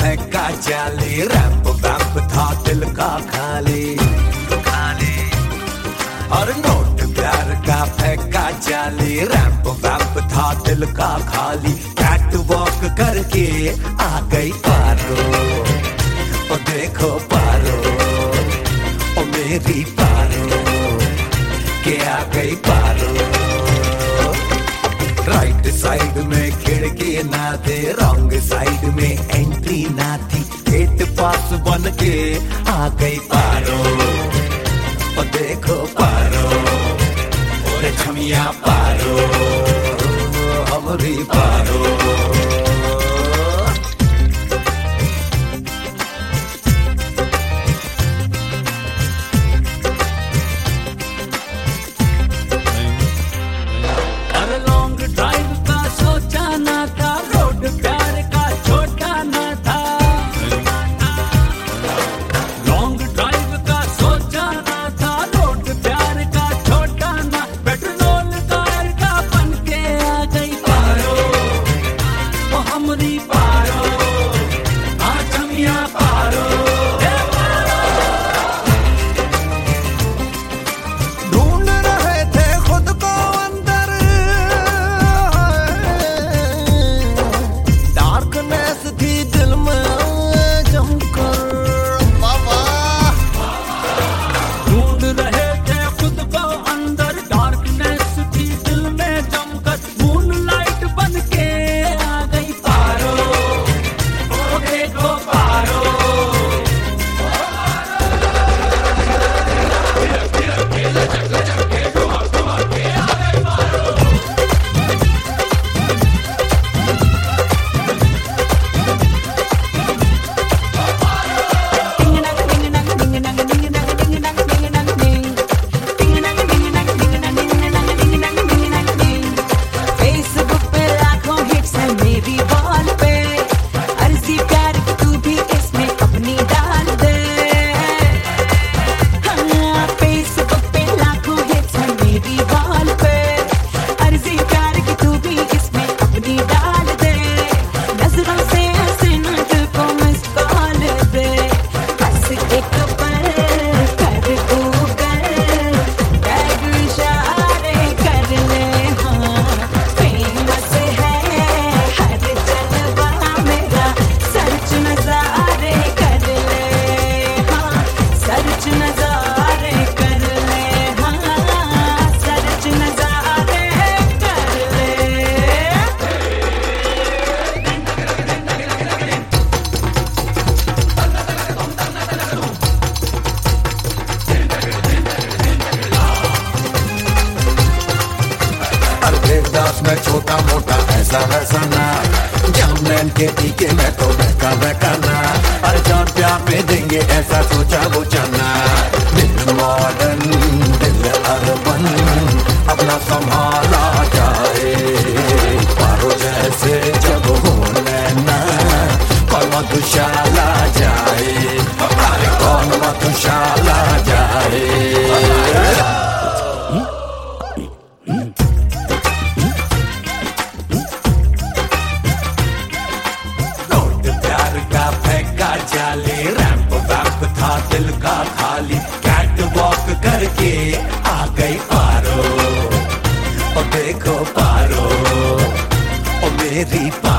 फेंका जाली, ramp vamp था दिल का खाली खाली। और नोट प्यार का फेंका जाली, रैंप वैंप था दिल का खाली। कैट वॉक करके आ गई पारो, ओ देखो पारो, ओ मेरी पारो के आ गई पारो। राइट साइड में खिड़की ना थे, रॉन्ग साइड में एंट्री ना थी। गेट पास बन के आ गई पारो, ओ देखो पारो, और छमिया पारो, हमारी पारो। में छोटा मोटा ऐसा वैसा ना, जामनैन के टीके में तो बहका बहका ना। अरे जान प्यार पे देंगे ऐसा सोचा वो जाना। दिल मॉडर्न दिल अर्बन अपना संभाला जाए, पारो जैसे जब होने ना कौन मधुशाला जाए, अरे कौन मधुशाला जाए। जाले रैंप वैंप था दिल का खाली। कैट वॉक करके आ गई पारो, ओ देखो पारो, ओ मेरी पारो।